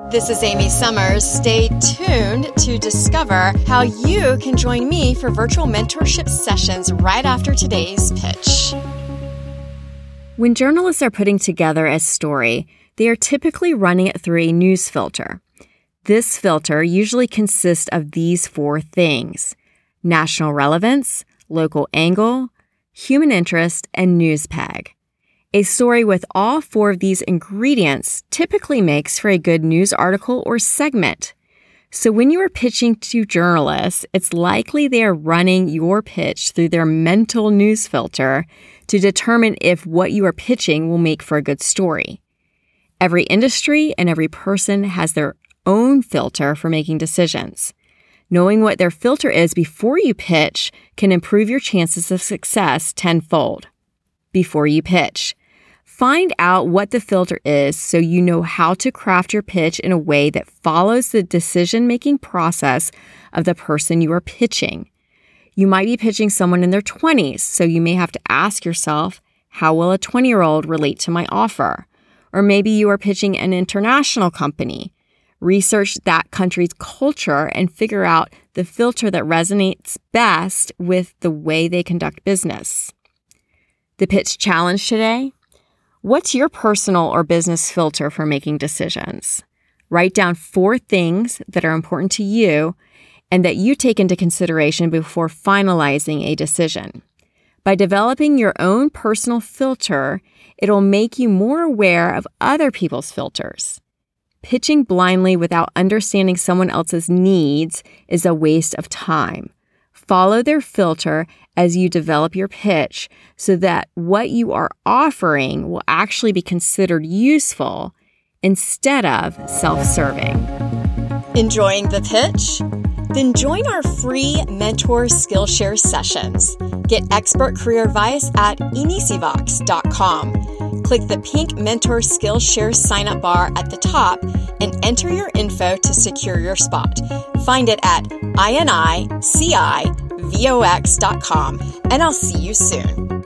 This is Amy Summers. Stay tuned to discover how you can join me for virtual mentorship sessions right after today's pitch. When journalists are putting together a story, they are typically running it through a news filter. This filter usually consists of these 4 things: national relevance, local angle, human interest, and news peg. A story with all 4 of these ingredients typically makes for a good news article or segment. So when you are pitching to journalists, it's likely they are running your pitch through their mental news filter to determine if what you are pitching will make for a good story. Every industry and every person has their own filter for making decisions. Knowing what their filter is before you pitch can improve your chances of success tenfold. Before you pitch, find out what the filter is so you know how to craft your pitch in a way that follows the decision-making process of the person you are pitching. You might be pitching someone in their 20s, so you may have to ask yourself, how will a 20-year-old relate to my offer? Or maybe you are pitching an international company. Research that country's culture and figure out the filter that resonates best with the way they conduct business. The pitch challenge today: what's your personal or business filter for making decisions? Write down 4 things that are important to you and that you take into consideration before finalizing a decision. By developing your own personal filter, it'll make you more aware of other people's filters. Pitching blindly without understanding someone else's needs is a waste of time. Follow their filter as you develop your pitch so that what you are offering will actually be considered useful instead of self-serving. Enjoying the pitch? Then join our free Mentor Skillshare sessions. Get expert career advice at inisivox.com. Click the pink Mentor Skillshare sign-up bar at the top and enter your info to secure your spot. Find it at inicivox.com, and I'll see you soon.